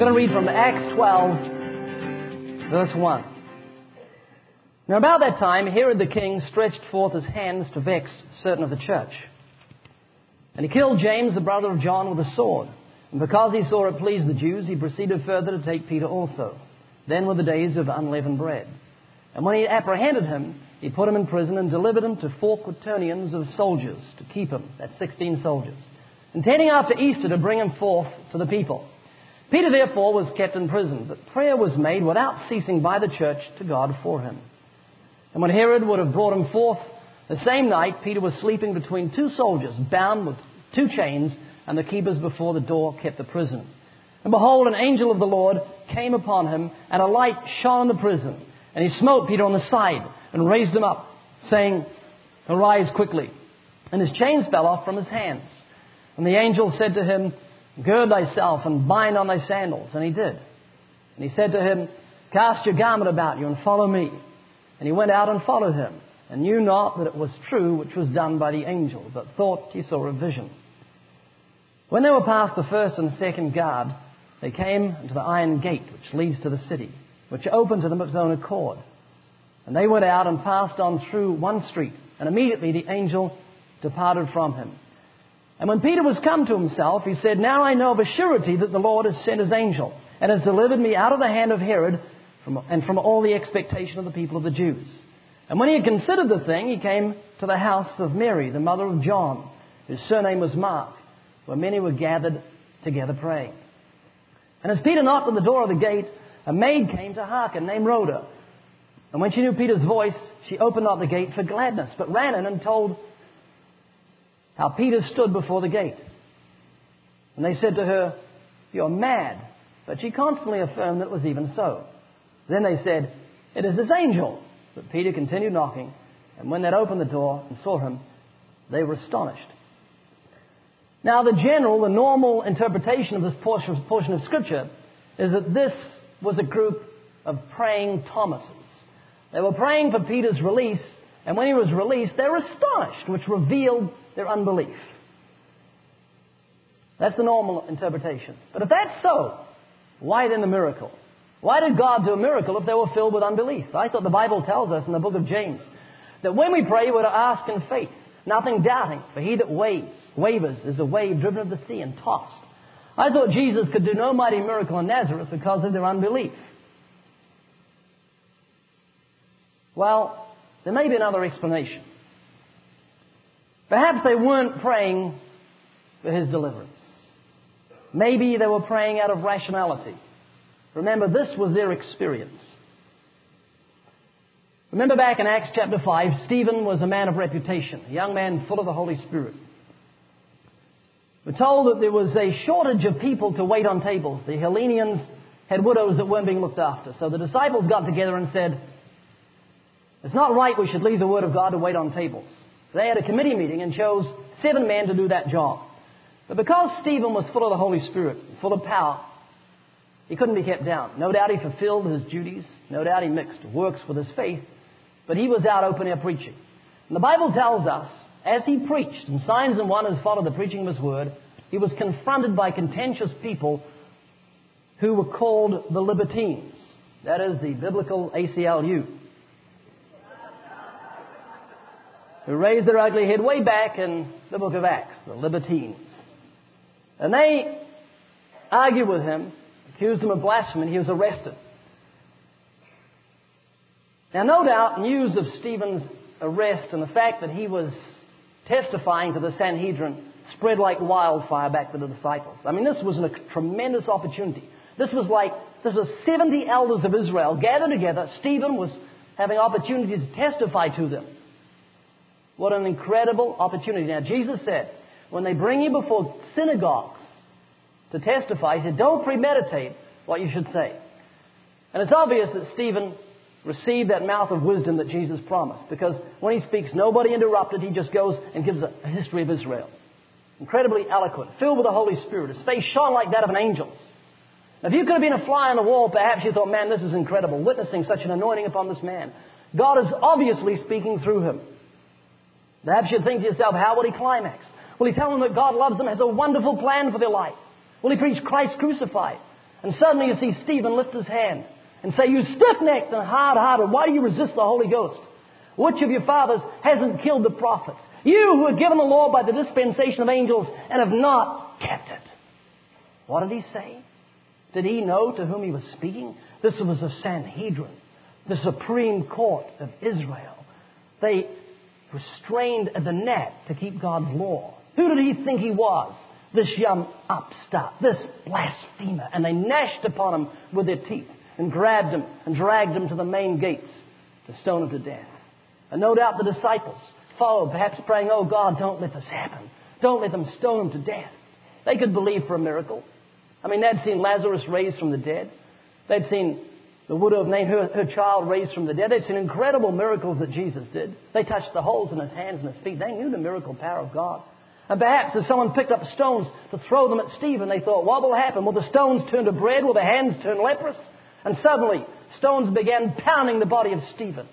going to read from Acts 12, verse 1. Now about that time, Herod the king stretched forth his hands to vex certain of the church. And he killed James, the brother of John, with a sword. And because he saw it pleased the Jews, he proceeded further to take Peter also. Then were the days of unleavened bread. And when he apprehended him, he put him in prison and delivered him to 4 quaternions of soldiers to keep him. That's 16 soldiers. Intending after Easter to bring him forth to the people. Peter therefore was kept in prison, but prayer was made without ceasing by the church to God for him. And when Herod would have brought him forth the same night, Peter was sleeping between 2 soldiers, bound with 2 chains, and the keepers before the door kept the prison. And behold, an angel of the Lord came upon him, and a light shone in the prison. And he smote Peter on the side and raised him up, saying, Arise quickly. And his chains fell off from his hands. And the angel said to him, Gird thyself and bind on thy sandals. And he did. And he said to him, Cast your garment about you and follow me. And he went out and followed him, and knew not that it was true which was done by the angel, but thought he saw a vision. When they were past the first and second guard, they came into the iron gate which leads to the city, which opened to them of its own accord. And they went out and passed on through one street, and immediately the angel departed from him. And when Peter was come to himself, he said, Now I know of a surety that the Lord has sent his angel, and has delivered me out of the hand of Herod, and from all the expectation of the people of the Jews. And when he had considered the thing, he came to the house of Mary, the mother of John, whose surname was Mark, where many were gathered together praying. And as Peter knocked on the door of the gate, a maid came to hearken, named Rhoda. And when she knew Peter's voice, she opened not the gate for gladness, but ran in and told how Peter stood before the gate. And they said to her, You are mad. But she constantly affirmed that it was even so. Then they said, It is his angel. But Peter continued knocking, and when they opened the door and saw him, they were astonished. Now the normal interpretation of this portion of Scripture is that this was a group of praying Thomases. They were praying for Peter's release, and when he was released, they were astonished, which revealed their unbelief. That's the normal interpretation. But if that's so, why then the miracle? Why did God do a miracle if they were filled with unbelief? I thought the Bible tells us in the book of James that when we pray, we're to ask in faith, nothing doubting. For he that wavers is a wave driven of the sea and tossed. I thought Jesus could do no mighty miracle in Nazareth because of their unbelief. Well, there may be another explanation. Perhaps they weren't praying for his deliverance. Maybe they were praying out of rationality. Remember, this was their experience. Remember back in Acts chapter 5, Stephen was a man of reputation, a young man full of the Holy Spirit. We're told that there was a shortage of people to wait on tables. The Hellenians had widows that weren't being looked after. So the disciples got together and said, It's not right we should leave the Word of God to wait on tables. They had a committee meeting and chose 7 men to do that job. But because Stephen was full of the Holy Spirit, full of power, he couldn't be kept down. No doubt he fulfilled his duties. No doubt he mixed works with his faith. But he was out open air preaching. And the Bible tells us, as he preached, and signs and wonders followed the preaching of his word, he was confronted by contentious people who were called the libertines. That is the biblical ACLU. Who raised their ugly head way back in the book of Acts, the libertines. And they argued with him, accused him of blasphemy, and he was arrested. Now, no doubt, news of Stephen's arrest and the fact that he was testifying to the Sanhedrin spread like wildfire back to the disciples. I mean, this was a tremendous opportunity. This was 70 elders of Israel gathered together. Stephen was having opportunity to testify to them. What an incredible opportunity. Now, Jesus said, when they bring you before synagogues to testify, he said, don't premeditate what you should say. And it's obvious that Stephen received that mouth of wisdom that Jesus promised, because when he speaks, nobody interrupted. He just goes and gives a history of Israel. Incredibly eloquent, filled with the Holy Spirit. His face shone like that of an angel's. Now, if you could have been a fly on the wall, perhaps you thought, man, this is incredible, witnessing such an anointing upon this man. God is obviously speaking through him. Perhaps you'd think to yourself, how will he climax? Will he tell them that God loves them, has a wonderful plan for their life? Will he preach Christ crucified? And suddenly you see Stephen lift his hand and say, "You stiff-necked and hard-hearted, why do you resist the Holy Ghost? Which of your fathers hasn't killed the prophets? You who are given the law by the dispensation of angels and have not kept it." What did he say? Did he know to whom he was speaking? This was the Sanhedrin, the Supreme Court of Israel. They restrained the net to keep God's law. Who did he think he was? This young upstart, this blasphemer. And they gnashed upon him with their teeth and grabbed him and dragged him to the main gates to stone him to death. And no doubt the disciples followed, perhaps praying, "Oh God, don't let this happen. Don't let them stone him to death." They could believe for a miracle. I mean, they'd seen Lazarus raised from the dead. They'd seen the widow of Nain, her child raised from the dead. They'd seen incredible miracles that Jesus did. They touched the holes in his hands and his feet. They knew the miracle power of God. And perhaps as someone picked up stones to throw them at Stephen, they thought, what will happen? Will the stones turn to bread? Will the hands turn leprous? And suddenly, stones began pounding the body of Stephen.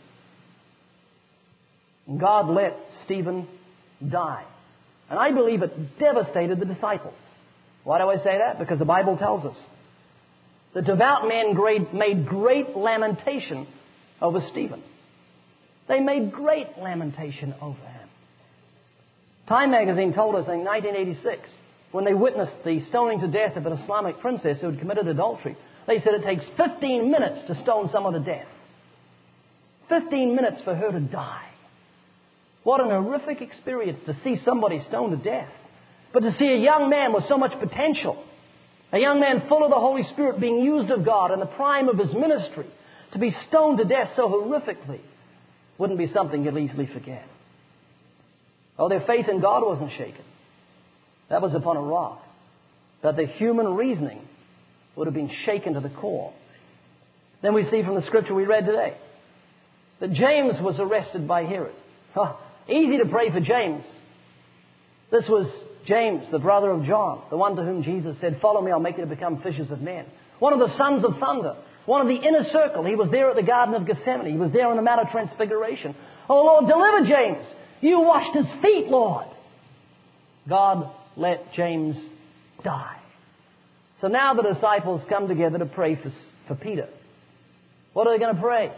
And God let Stephen die. And I believe it devastated the disciples. Why do I say that? Because the Bible tells us the devout men made great lamentation over Stephen. They made great lamentation over him. Time magazine told us in 1986, when they witnessed the stoning to death of an Islamic princess who had committed adultery, they said it takes 15 minutes to stone someone to death. 15 minutes for her to die. What an horrific experience to see somebody stoned to death. But to see a young man with so much potential, a young man full of the Holy Spirit being used of God in the prime of his ministry, to be stoned to death so horrifically, wouldn't be something you'd easily forget. Oh, their faith in God wasn't shaken. That was upon a rock. But their human reasoning would have been shaken to the core. Then we see from the scripture we read today that James was arrested by Herod. Easy to pray for James. This was James, the brother of John, the one to whom Jesus said, "Follow me, I'll make you to become fishers of men." One of the sons of thunder, one of the inner circle. He was there at the Garden of Gethsemane. He was there on the Mount of Transfiguration. "Oh, Lord, deliver James. You washed his feet, Lord." God let James die. So now the disciples come together to pray for Peter. What are they going to pray?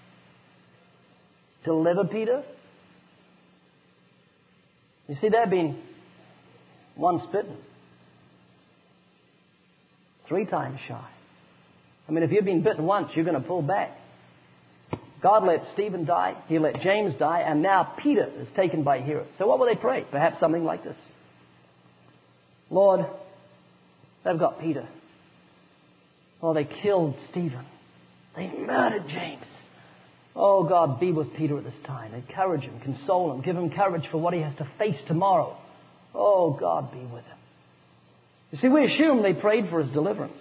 Deliver Peter? You see, they've been once bitten, 3 times shy. I mean, if you've been bitten once, you're going to pull back. God let Stephen die, He let James die, and now Peter is taken by Herod. So what will they pray? Perhaps something like this. "Lord, they've got Peter. Oh, they killed Stephen. They murdered James. Oh, God, be with Peter at this time. Encourage him, console him, give him courage for what he has to face tomorrow. Oh, God, be with him." You see, we assume they prayed for his deliverance.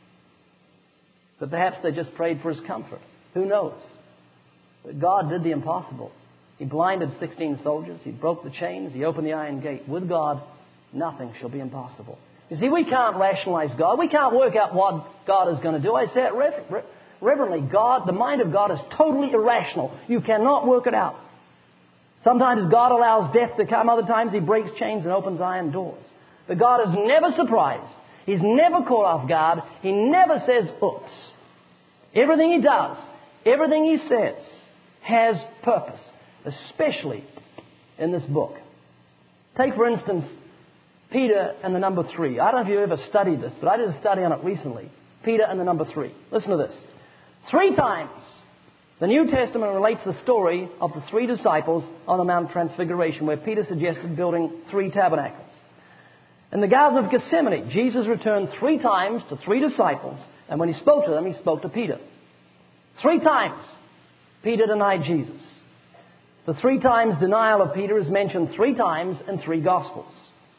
But perhaps they just prayed for his comfort. Who knows? But God did the impossible. He blinded 16 soldiers. He broke the chains. He opened the iron gate. With God, nothing shall be impossible. You see, we can't rationalize God. We can't work out what God is going to do. I say it reverently. God, the mind of God is totally irrational. You cannot work it out. Sometimes God allows death to come. Other times He breaks chains and opens iron doors. But God is never surprised. He's never caught off guard. He never says, oops. Everything He does, everything He says has purpose, especially in this book. Take, for instance, Peter and the number 3. I don't know if you've ever studied this, but I did a study on it recently. Peter and the number 3. Listen to this. 3 times the New Testament relates the story of the 3 disciples on the Mount of Transfiguration, where Peter suggested building 3 tabernacles. In the Garden of Gethsemane, Jesus returned 3 times to 3 disciples, and when He spoke to them, He spoke to Peter. 3 times Peter denied Jesus. The 3 times denial of Peter is mentioned 3 times in 3 Gospels.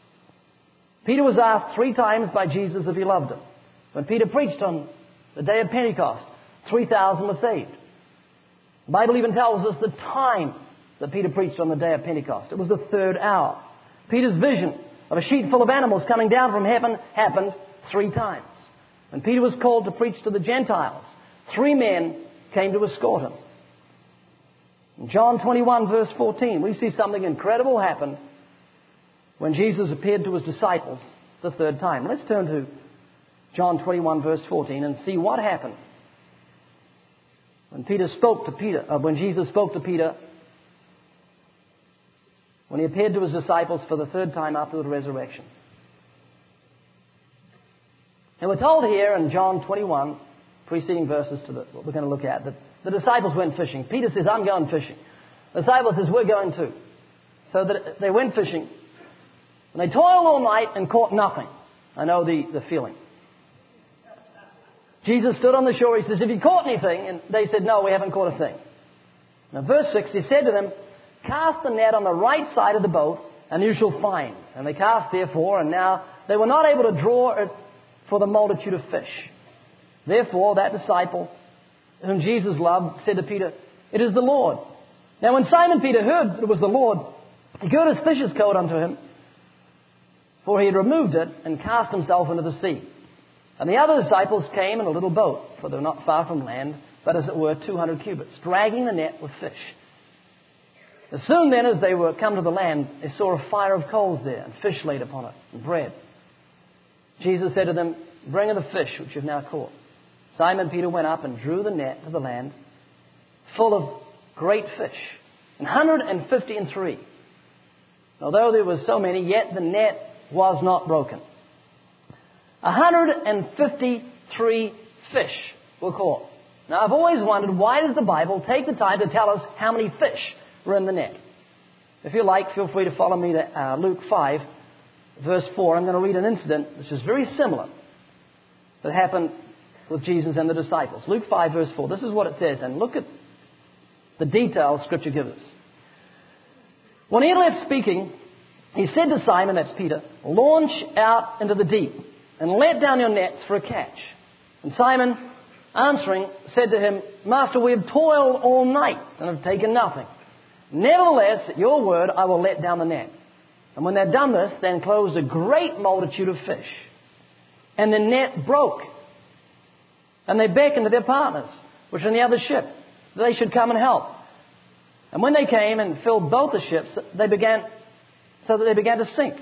Peter was asked 3 times by Jesus if he loved him. When Peter preached on the day of Pentecost, 3,000 were saved. The Bible even tells us the time that Peter preached on the day of Pentecost. It was the 3rd hour. Peter's vision of a sheet full of animals coming down from heaven happened 3 times. When Peter was called to preach to the Gentiles, 3 men came to escort him. In John 21 verse 14, we see something incredible happen when Jesus appeared to His disciples the 3rd time. Let's turn to John 21 verse 14 and see what happened when Jesus spoke to Peter, when he appeared to his disciples for the third time after the resurrection. And we're told here in John 21, preceding verses to what we're going to look at, that the disciples went fishing. Peter says, I'm going fishing. The disciples says, we're going too. So that they went fishing. And they toiled all night and caught nothing. I know the feeling. Jesus stood on the shore. He says, have you caught anything? And they said, no, we haven't caught a thing. Now, verse 6, he said to them, cast the net on the right side of the boat, and you shall find. And they cast, therefore, and now they were not able to draw it for the multitude of fish. Therefore, that disciple whom Jesus loved said to Peter, it is the Lord. Now, when Simon Peter heard it was the Lord, he girded his fisher's coat unto him, for he had removed it, and cast himself into the sea. And the other disciples came in a little boat, for they were not far from land, but as it were 200 cubits, dragging the net with fish. As soon then as they were come to the land, they saw a fire of coals there, and fish laid upon it, and bread. Jesus said to them, bring in the fish which you have now caught. Simon Peter went up and drew the net to the land, full of great fish, 153. Although there were so many, yet the net was not broken. 153 fish were caught. Now, I've always wondered, why does the Bible take the time to tell us how many fish were in the net? If you like, feel free to follow me to Luke 5, verse 4. I'm going to read an incident which is very similar that happened with Jesus and the disciples. Luke 5, verse 4. This is what it says, and look at the details Scripture gives us. When he had left speaking, he said to Simon, that's Peter, launch out into the deep and let down your nets for a catch. And Simon, answering, said to him, Master, we have toiled all night and have taken nothing. Nevertheless, at your word, I will let down the net. And when they'd done this, they enclosed a great multitude of fish. And the net broke. And they beckoned to their partners, which were in the other ship, that they should come and help. And when they came and filled both the ships, they began to sink.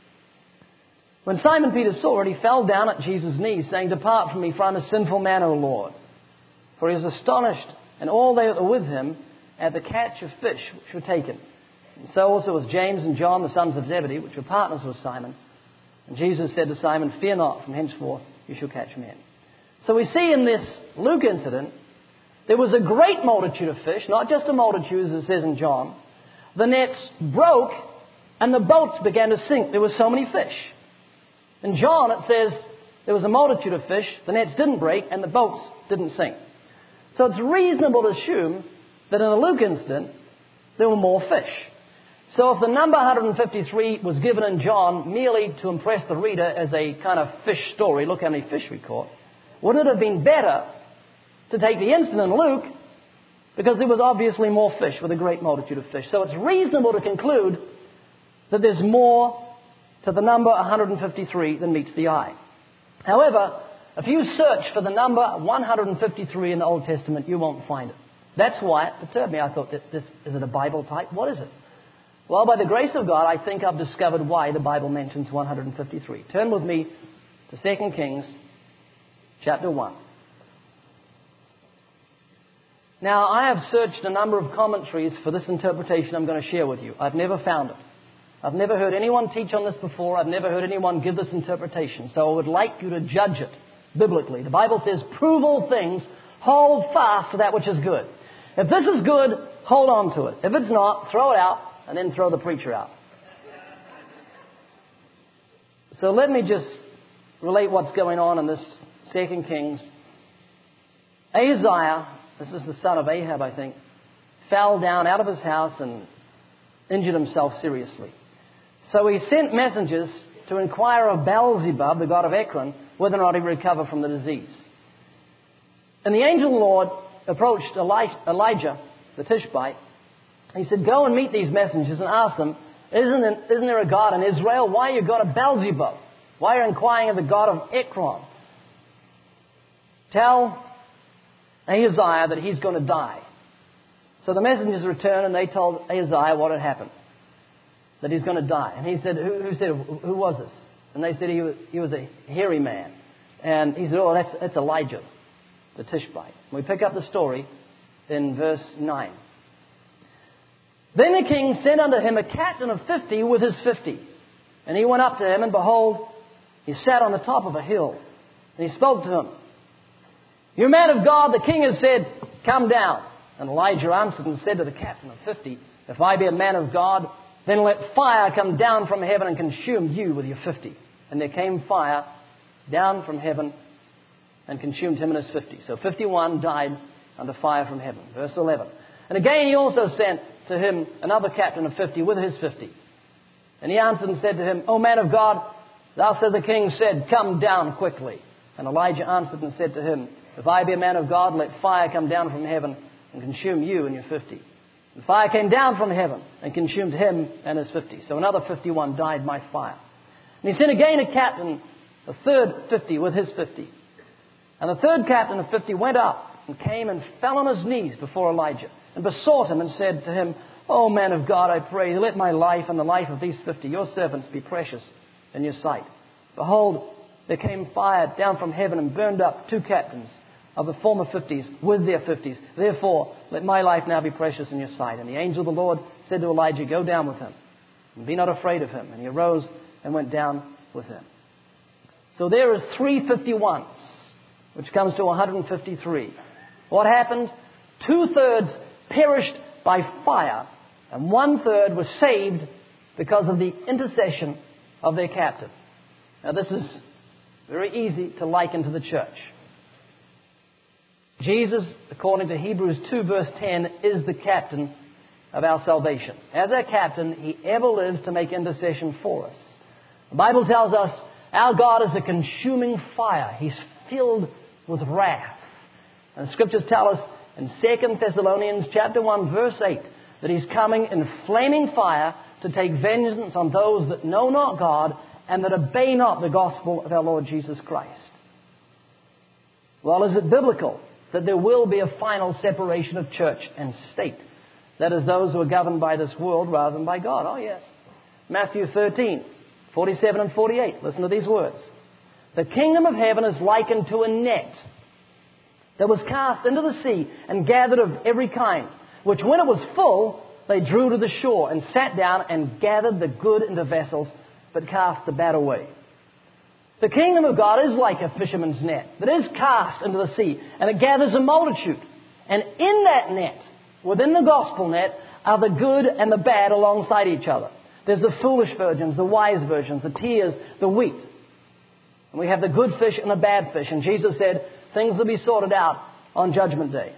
When Simon Peter saw it, he fell down at Jesus' knees, saying, depart from me, for I am a sinful man, O Lord. For he was astonished, and all they that were with him, at the catch of fish which were taken. And so also was James and John, the sons of Zebedee, which were partners with Simon. And Jesus said to Simon, fear not, from henceforth you shall catch men. So we see in this Luke incident, there was a great multitude of fish, not just a multitude as it says in John. The nets broke and the boats began to sink. There were so many fish. In John it says there was a multitude of fish, the nets didn't break and the boats didn't sink. So it's reasonable to assume that in the Luke incident there were more fish. So if the number 153 was given in John merely to impress the reader as a kind of fish story, look how many fish we caught, wouldn't it have been better to take the incident in Luke, because there was obviously more fish with a great multitude of fish. So it's reasonable to conclude that there's more to the number 153 than meets the eye. However, if you search for the number 153 in the Old Testament, you won't find it. That's why it perturbed me. I thought, is it a Bible type? What is it? Well, by the grace of God, I think I've discovered why the Bible mentions 153. Turn with me to 2 Kings chapter 1. Now, I have searched a number of commentaries for this interpretation I'm going to share with you. I've never found it. I've never heard anyone teach on this before. I've never heard anyone give this interpretation. So I would like you to judge it biblically. The Bible says, prove all things, hold fast to that which is good. If this is good, hold on to it. If it's not, throw it out and then throw the preacher out. So let me just relate what's going on in this 2 Kings. Ahaziah, this is the son of Ahab, I think, fell down out of his house and injured himself seriously. So he sent messengers to inquire of Beelzebub, the god of Ekron, whether or not he would recover from the disease. And the angel of the Lord approached Elijah, the Tishbite. He said, go and meet these messengers and ask them, isn't there a God in Israel? Why are you God of Beelzebub? Why are you inquiring of the god of Ekron? Tell Ahaziah that he's going to die. So the messengers returned and they told Ahaziah what had happened. That he's going to die. And he said, who was this? And they said he was a hairy man. And he said, oh, that's Elijah, the Tishbite. We pick up the story in verse 9. Then the king sent unto him a captain of 50 with his 50. And he went up to him, and behold, he sat on the top of a hill. And he spoke to him. You man of God, the king has said, come down. And Elijah answered and said to the captain of 50, if I be a man of God, then let fire come down from heaven and consume you with your 50. And there came fire down from heaven and consumed him and his 50. So 51 died under fire from heaven. Verse 11. And again he also sent to him another captain of 50 with his 50. And he answered and said to him, O man of God, thou said the king said, come down quickly. And Elijah answered and said to him, if I be a man of God, let fire come down from heaven and consume you and your 50. And fire came down from heaven and consumed him and his 50. So another 51 died by fire. And he sent again a captain, a third 50 with his 50. And the third captain of 50 went up and came and fell on his knees before Elijah and besought him and said to him, O man of God, I pray, let my life and the life of these 50, your servants, be precious in your sight. Behold, there came fire down from heaven and burned up 2 captains of the former 50s with their 50s. Therefore, let my life now be precious in your sight. And the angel of the Lord said to Elijah, go down with him, and be not afraid of him. And he arose and went down with him. So there is 351s, which comes to 153. What happened? 2/3 perished by fire, and 1/3 was saved because of the intercession of their captain. Now this is very easy to liken to the church. Jesus, according to Hebrews 2 verse 10, is the captain of our salvation. As our captain, he ever lives to make intercession for us. The Bible tells us our God is a consuming fire. He's filled with wrath. And the scriptures tell us in 2 Thessalonians chapter 1 verse 8 that he's coming in flaming fire to take vengeance on those that know not God and that obey not the gospel of our Lord Jesus Christ. Well, is it biblical that there will be a final separation of church and state? That is, those who are governed by this world rather than by God. Oh, yes. Matthew 13, 47 and 48. Listen to these words. The kingdom of heaven is likened to a net that was cast into the sea and gathered of every kind, which when it was full, they drew to the shore and sat down and gathered the good into vessels, but cast the bad away. The kingdom of God is like a fisherman's net that is cast into the sea, and it gathers a multitude. And in that net, within the gospel net, are the good and the bad alongside each other. There's the foolish virgins, the wise virgins, the tares, the wheat. And we have the good fish and the bad fish. And Jesus said, things will be sorted out on Judgment Day.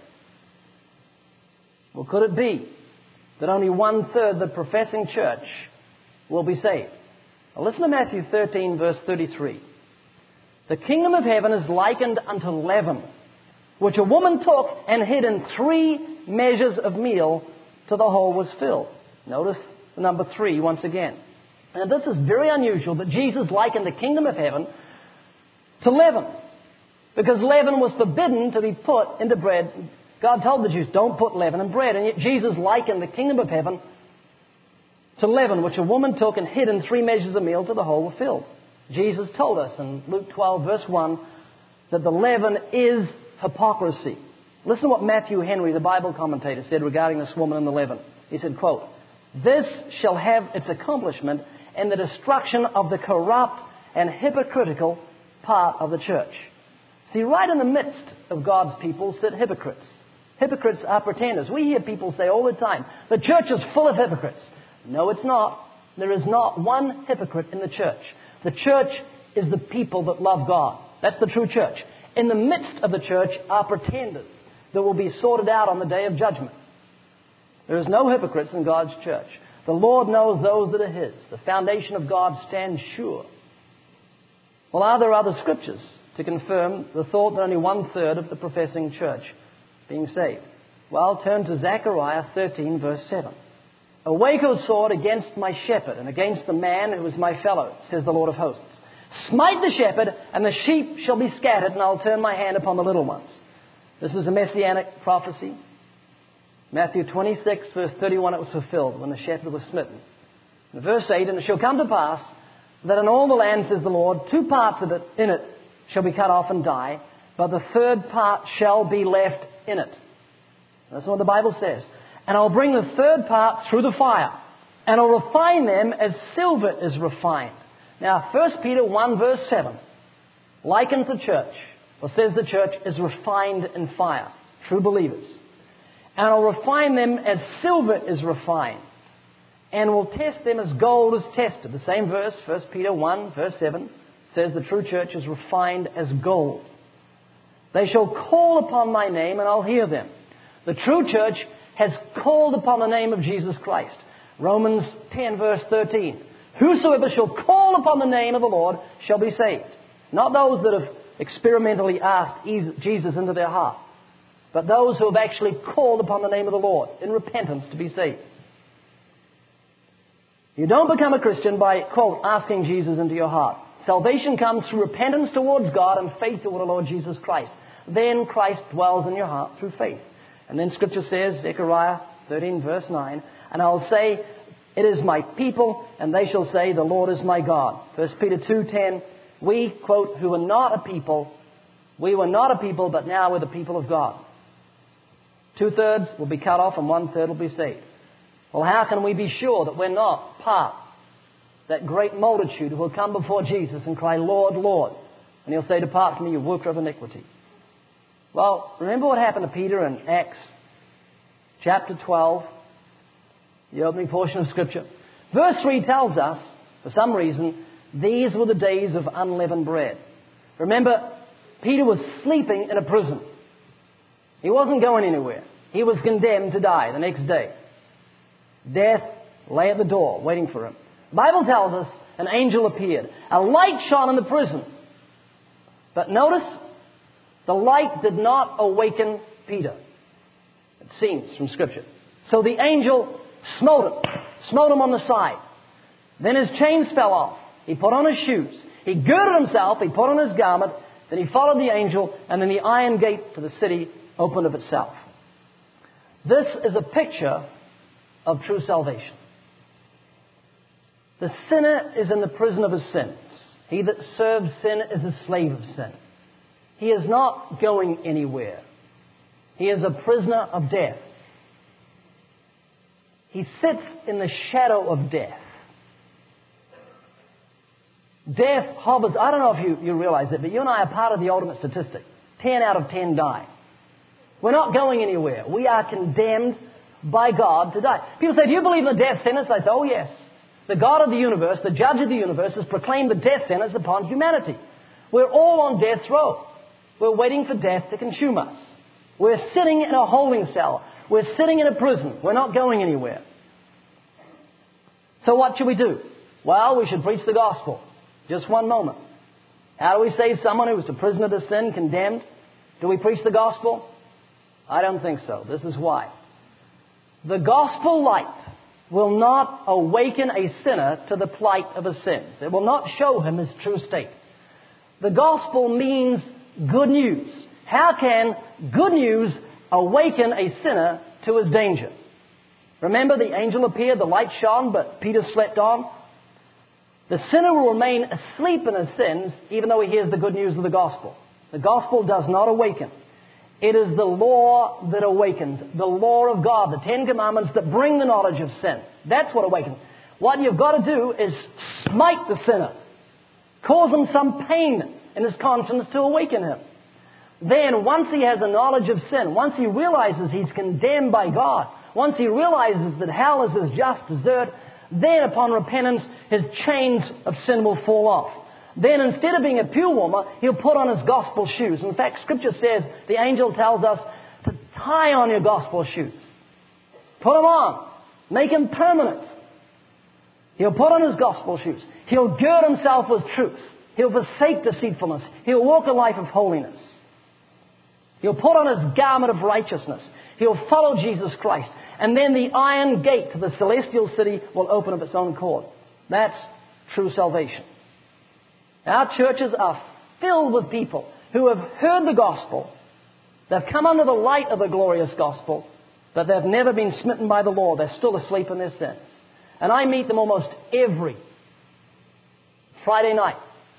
Well, could it be that only 1/3 the professing church will be saved? Now listen to Matthew 13, verse 33. The kingdom of heaven is likened unto leaven, which a woman took and hid in 3 measures of meal till the whole was filled. Notice the number 3 once again. Now this is very unusual that Jesus likened the kingdom of heaven to leaven, because leaven was forbidden to be put into bread. God told the Jews, don't put leaven in bread. And yet Jesus likened the kingdom of heaven to leaven, which a woman took and hid in 3 measures of meal till the whole were filled. Jesus told us in Luke 12, verse 1, that the leaven is hypocrisy. Listen to what Matthew Henry, the Bible commentator, said regarding this woman and the leaven. He said, quote, this shall have its accomplishment in the destruction of the corrupt and hypocritical part of the church. See, right in the midst of God's people sit hypocrites. Hypocrites are pretenders. We hear people say all the time, the church is full of hypocrites. No, it's not. There is not one hypocrite in the church. The church is the people that love God. That's the true church. In the midst of the church are pretenders that will be sorted out on the day of judgment. There is no hypocrites in God's church. The Lord knows those that are His. The foundation of God stands sure. Well, are there other scriptures to confirm the thought that only 1/3 of the professing church being saved? Well, turn to Zechariah 13, verse 7. Awake, O sword, against my shepherd, and against the man who is my fellow, says the Lord of hosts. Smite the shepherd, and the sheep shall be scattered, and I'll turn my hand upon the little ones. This is a messianic prophecy. Matthew 26, verse 31, it was fulfilled when the shepherd was smitten. In verse 8, and it shall come to pass that in all the land, says the Lord, 2 parts of it in it shall be cut off and die, but the third part shall be left in it. That's what the Bible says. And I'll bring the third part through the fire, and I'll refine them as silver is refined. Now, 1 Peter 1 verse 7 likens the church, or says the church is refined in fire, true believers. And I'll refine them as silver is refined, and will test them as gold is tested. The same verse, 1 Peter 1 verse 7, says the true church is refined as gold. They shall call upon my name, and I'll hear them. The true church has called upon the name of Jesus Christ. Romans 10 verse 13. Whosoever shall call upon the name of the Lord shall be saved. Not those that have experimentally asked Jesus into their heart, but those who have actually called upon the name of the Lord in repentance to be saved. You don't become a Christian by, quote, asking Jesus into your heart. Salvation comes through repentance towards God and faith toward the Lord Jesus Christ. Then Christ dwells in your heart through faith. And then Scripture says, Zechariah 13 verse 9, and I'll say, it is my people, and they shall say, the Lord is my God. 1 Peter 2:10, we, quote, who were not a people, we were not a people, but now we're the people of God. 2/3 will be cut off and 1/3 will be saved. Well, how can we be sure that we're not part of that great multitude who will come before Jesus and cry, Lord, Lord? And he'll say, depart from me, you worker of iniquity. Well, remember what happened to Peter in Acts chapter 12, the opening portion of Scripture. Verse 3 tells us, for some reason, these were the days of unleavened bread. Remember, Peter was sleeping in a prison. He wasn't going anywhere. He was condemned to die the next day. Death lay at the door, waiting for him. The Bible tells us an angel appeared. A light shone in the prison. But notice, the light did not awaken Peter. It seems from Scripture. So the angel smote him on the side. Then his chains fell off. He put on his shoes. He girded himself. He put on his garment. Then he followed the angel, and then the iron gate to the city opened of itself. This is a picture of true salvation. The sinner is in the prison of his sins. He that serves sin is a slave of sin. He is not going anywhere. He is a prisoner of death. He sits in the shadow of death. Death hovers. I don't know if you realize it, but you and I are part of the ultimate statistic. 10 out of 10 die. We're not going anywhere. We are condemned by God to die. People say, do you believe in the death sentence? I say, oh yes. The God of the universe, the judge of the universe, has proclaimed the death sentence upon humanity. We're all on death's row. We're waiting for death to consume us. We're sitting in a holding cell. We're sitting in a prison. We're not going anywhere. So what should we do? Well, we should preach the gospel. Just one moment. How do we save someone who is a prisoner to sin, condemned? Do we preach the gospel? I don't think so. This is why. The gospel light will not awaken a sinner to the plight of his sins. It will not show him his true state. The gospel means good news. How can good news awaken a sinner to his danger? Remember, the angel appeared, the light shone, but Peter slept on. The sinner will remain asleep in his sins even though he hears the good news of the gospel. The gospel does not awaken. It is the law that awakens, the law of God, the 10 Commandments that bring the knowledge of sin. That's what awakens. What you've got to do is smite the sinner, cause him some pain in his conscience to awaken him. Then, once he has a knowledge of sin, once he realizes he's condemned by God, once he realizes that hell is his just desert, then upon repentance, his chains of sin will fall off. Then instead of being a pew warmer, he'll put on his gospel shoes. In fact, Scripture says, the angel tells us to tie on your gospel shoes. Put them on. Make them permanent. He'll put on his gospel shoes. He'll gird himself with truth. He'll forsake deceitfulness. He'll walk a life of holiness. He'll put on his garment of righteousness. He'll follow Jesus Christ. And then the iron gate to the celestial city will open of its own accord. That's true salvation. Our churches are filled with people who have heard the gospel. They've come under the light of the glorious gospel, but they've never been smitten by the law. They're still asleep in their sins. And I meet them almost every Friday night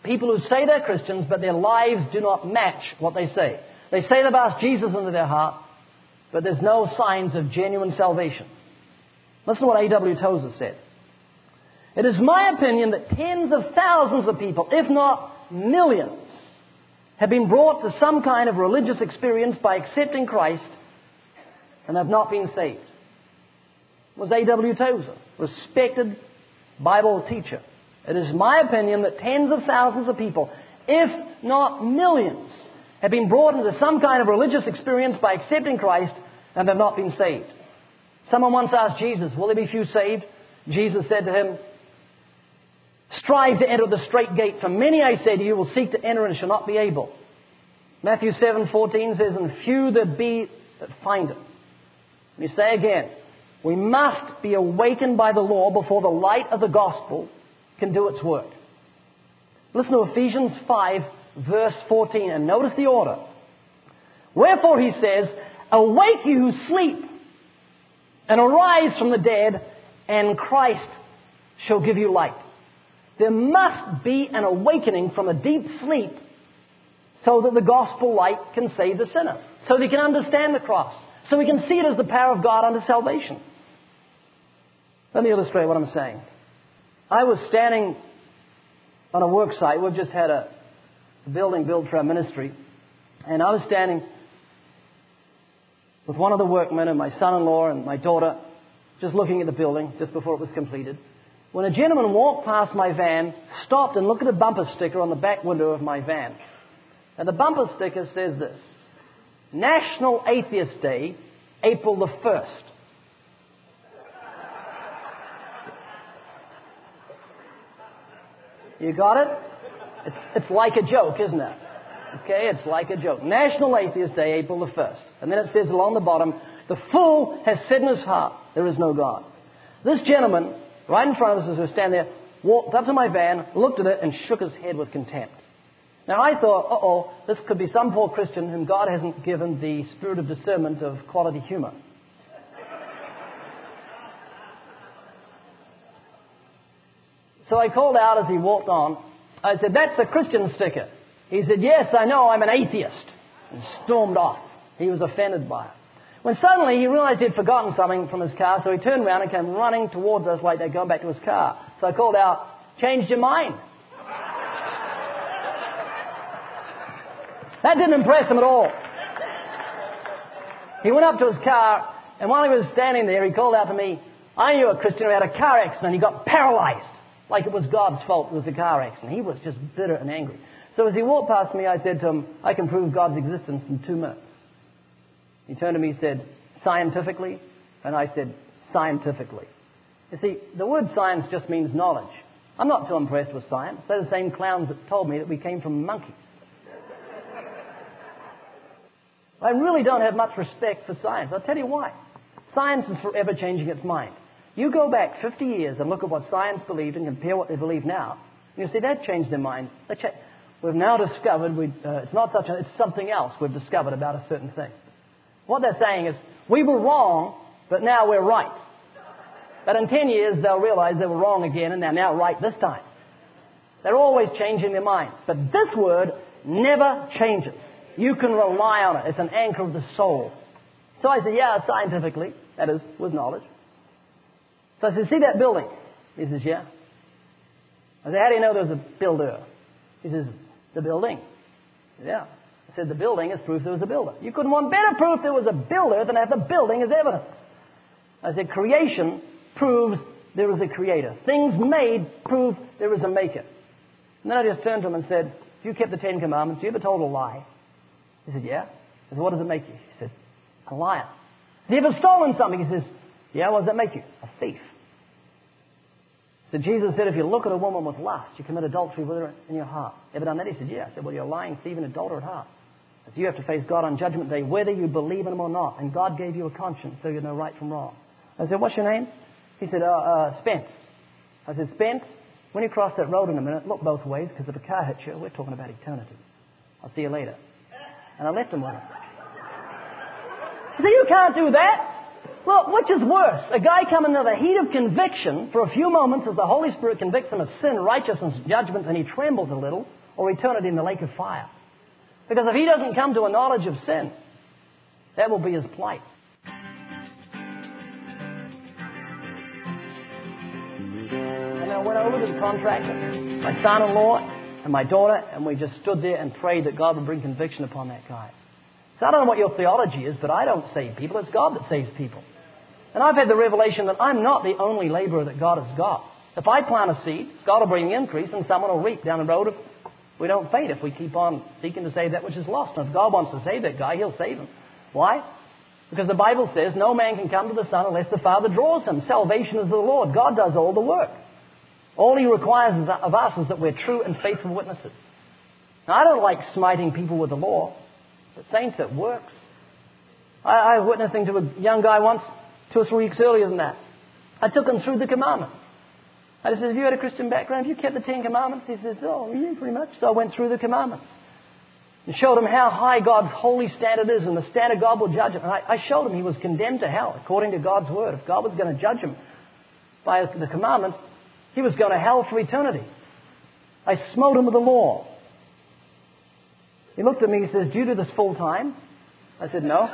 People who say they're Christians, but their lives do not match what they say. They say they've asked Jesus into their heart, but there's no signs of genuine salvation. Listen to what A.W. Tozer said. It is my opinion that tens of thousands of people, if not millions, have been brought to some kind of religious experience by accepting Christ and have not been saved. It was A.W. Tozer, respected Bible teacher. It is my opinion that tens of thousands of people, if not millions, have been brought into some kind of religious experience by accepting Christ and have not been saved. Someone once asked Jesus, will there be few saved? Jesus said to him, strive to enter the straight gate, for many, I say to you, will seek to enter and shall not be able. Matthew 7:14 says, and few there be that find it. Let me say again, we must be awakened by the law before the light of the gospel can do its work. Listen to Ephesians 5, verse 14, and notice the order. Wherefore he says, awake you who sleep, and arise from the dead, and Christ shall give you light. There must be an awakening from a deep sleep so that the gospel light can save the sinner, so that he can understand the cross, so we can see it as the power of God unto salvation. Let me illustrate what I'm saying. I was standing on a work site. We've just had a building built for our ministry. And I was standing with one of the workmen and my son-in-law and my daughter, just looking at the building just before it was completed, when a gentleman walked past my van, stopped and looked at a bumper sticker on the back window of my van. And the bumper sticker says this: National Atheist Day, April the 1st. You got it? It's like a joke, isn't it? Okay, it's like a joke. National Atheist Day, April the 1st. And then it says along the bottom, the fool has said in his heart, there is no God. This gentleman, right in front of us as we stand there, walked up to my van, looked at it, and shook his head with contempt. Now I thought, this could be some poor Christian whom God hasn't given the spirit of discernment of quality humor. So I called out as he walked on. I said, that's a Christian sticker. He said, yes, I know, I'm an atheist. And stormed off. He was offended by it. When suddenly he realized he'd forgotten something from his car, so he turned around and came running towards us like they're going back to his car. So I called out, changed your mind? That didn't impress him at all. He went up to his car, and while he was standing there, he called out to me, I knew a Christian who had a car accident. He got paralyzed. Like it was God's fault it was a car accident. He was just bitter and angry. So as he walked past me, I said to him, I can prove God's existence in 2 minutes. He turned to me and said, scientifically? And I said, scientifically. You see, the word science just means knowledge. I'm not too impressed with science. They're the same clowns that told me that we came from monkeys. I really don't have much respect for science. I'll tell you why. Science is forever changing its mind. You go back 50 years and look at what science believed and compare what they believe now. And you see, they've changed their mind. We've now discovered it's something else we've discovered about a certain thing. What they're saying is, we were wrong, but now we're right. But in 10 years, they'll realize they were wrong again and they're now right this time. They're always changing their minds. But this word never changes. You can rely on it. It's an anchor of the soul. So I said, yeah, scientifically, that is, with knowledge. So I said, see that building? He says, yeah. I said, how do you know there's a builder? He says, the building. Said, yeah. I said, the building is proof there was a builder. You couldn't want better proof there was a builder than have the building as evidence. I said, creation proves there is a creator. Things made prove there is a maker. And then I just turned to him and said, if you kept the 10 Commandments, you ever told a lie? He said, yeah. I said, what does it make you? He said, a liar. Have you ever stolen something? He says, yeah, what does that make you? A thief. So Jesus said, if you look at a woman with lust, you commit adultery with her in your heart. Ever done that? He said, yeah. I said, well, you're a lying, thieving, adulterer at heart. I said, you have to face God on Judgment Day, whether you believe in Him or not. And God gave you a conscience, so you know right from wrong. I said, what's your name? He said, Spence. I said, Spence, when you cross that road in a minute, look both ways, because if a car hits you, we're talking about eternity. I'll see you later. And I left him with it. He said, you can't do that. Well, which is worse? A guy coming to the heat of conviction for a few moments as the Holy Spirit convicts him of sin, righteousness, judgment, and he trembles a little, or eternity in the lake of fire. Because if he doesn't come to a knowledge of sin, that will be his plight. And I went over to the contractor, my son-in-law and my daughter, and we just stood there and prayed that God would bring conviction upon that guy. So I don't know what your theology is, but I don't save people. It's God that saves people. And I've had the revelation that I'm not the only laborer that God has got. If I plant a seed, God will bring the increase and someone will reap down the road. If we don't faint, if we keep on seeking to save that which is lost. And if God wants to save that guy, He'll save him. Why? Because the Bible says no man can come to the Son unless the Father draws him. Salvation is the Lord. God does all the work. All He requires of us is that we're true and faithful witnesses. Now, I don't like smiting people with the law, but saints, it works. I was witnessing to a young guy once, 2 or 3 weeks earlier than that. I took him through the commandments. I said, have you had a Christian background? Have you kept the 10 Commandments? He says, oh, yeah, pretty much. So I went through the commandments and showed him how high God's holy standard is and the standard God will judge him. And I showed him he was condemned to hell according to God's word. If God was going to judge him by the commandments, he was going to hell for eternity. I smote him with the law. He looked at me and says, do you do this full time? I said, no.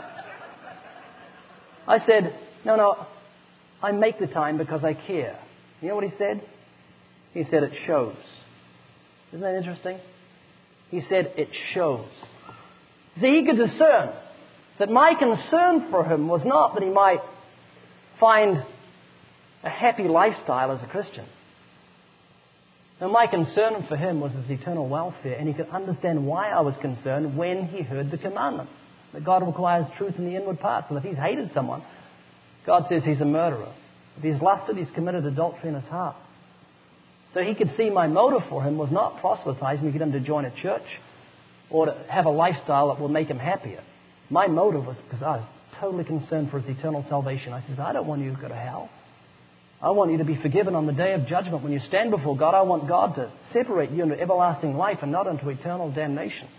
I said, no, I make the time because I care. You know what he said? He said, it shows. Isn't that interesting? He said, it shows. See, he could discern that my concern for him was not that he might find a happy lifestyle as a Christian. No, my concern for him was his eternal welfare, and he could understand why I was concerned when he heard the commandment. That God requires truth in the inward parts. And if he's hated someone, God says he's a murderer. If he's lusted, he's committed adultery in his heart. So he could see my motive for him was not proselytizing to get him to join a church or to have a lifestyle that will make him happier. My motive was because I was totally concerned for his eternal salvation. I said, I don't want you to go to hell. I want you to be forgiven on the day of judgment. When you stand before God, I want God to separate you into everlasting life and not into eternal damnation.